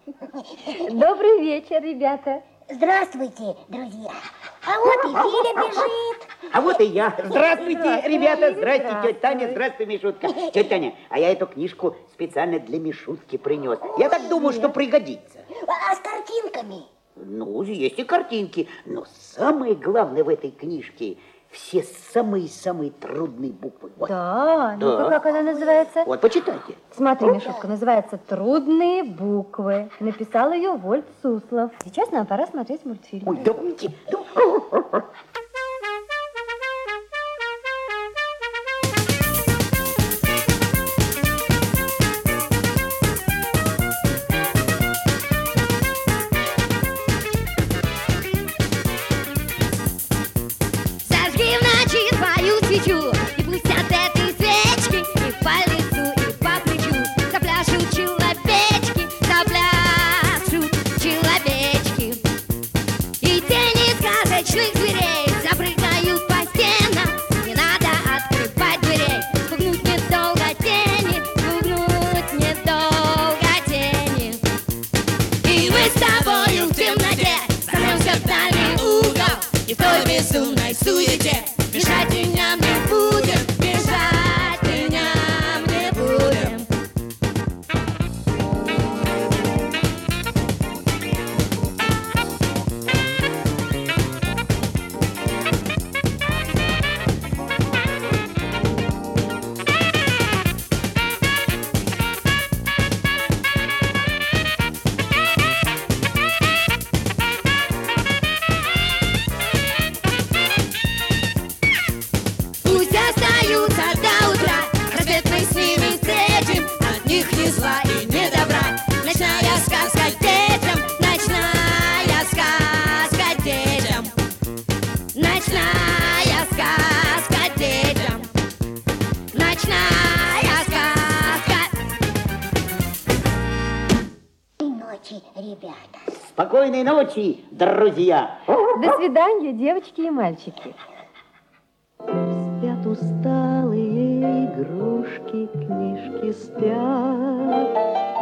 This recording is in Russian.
Добрый вечер, ребята. Здравствуйте, друзья. А вот и Филя бежит. А вот и я. Здравствуйте, ребята. Здрасте, тетя Таня. Здравствуй, Мишутка. Тетя Таня, а я эту книжку специально для Мишутки принес. Я так думаю, что пригодится. А с картинками? Ну, есть и картинки. Но самое главное в этой книжке все самые-самые трудные буквы. Вот. Да, ну-ка, как она называется? Вот, почитайте. Смотри, Мишутка, называется «Трудные буквы». Написал ее Вольф Суслов. Сейчас нам пора смотреть мультфильм. Ой, давайте. Зажги в ночи свою свечу, и пусть от этой свечки и по лицу, и по плечу запляшут человечки, и тени сказочных зверей запрыгают по стенам. Не надо открывать дверей, спугнуть недолго тени, спугнуть недолго тени. И мы с тобою в темноте сорвемся в дальний угол, и в той безумной суете бежать дням не будем, бежать дням не будем. Пусть остаются до утра, рассвет мы с ними встретим, от них ни зла и ни добра. Ночная сказка детям, ночная сказка детям, ночная сказка детям, ночная сказка. И ночи, ребята. Спокойной ночи, друзья. До свидания, девочки и мальчики. Спят усталые игрушки, книжки спят.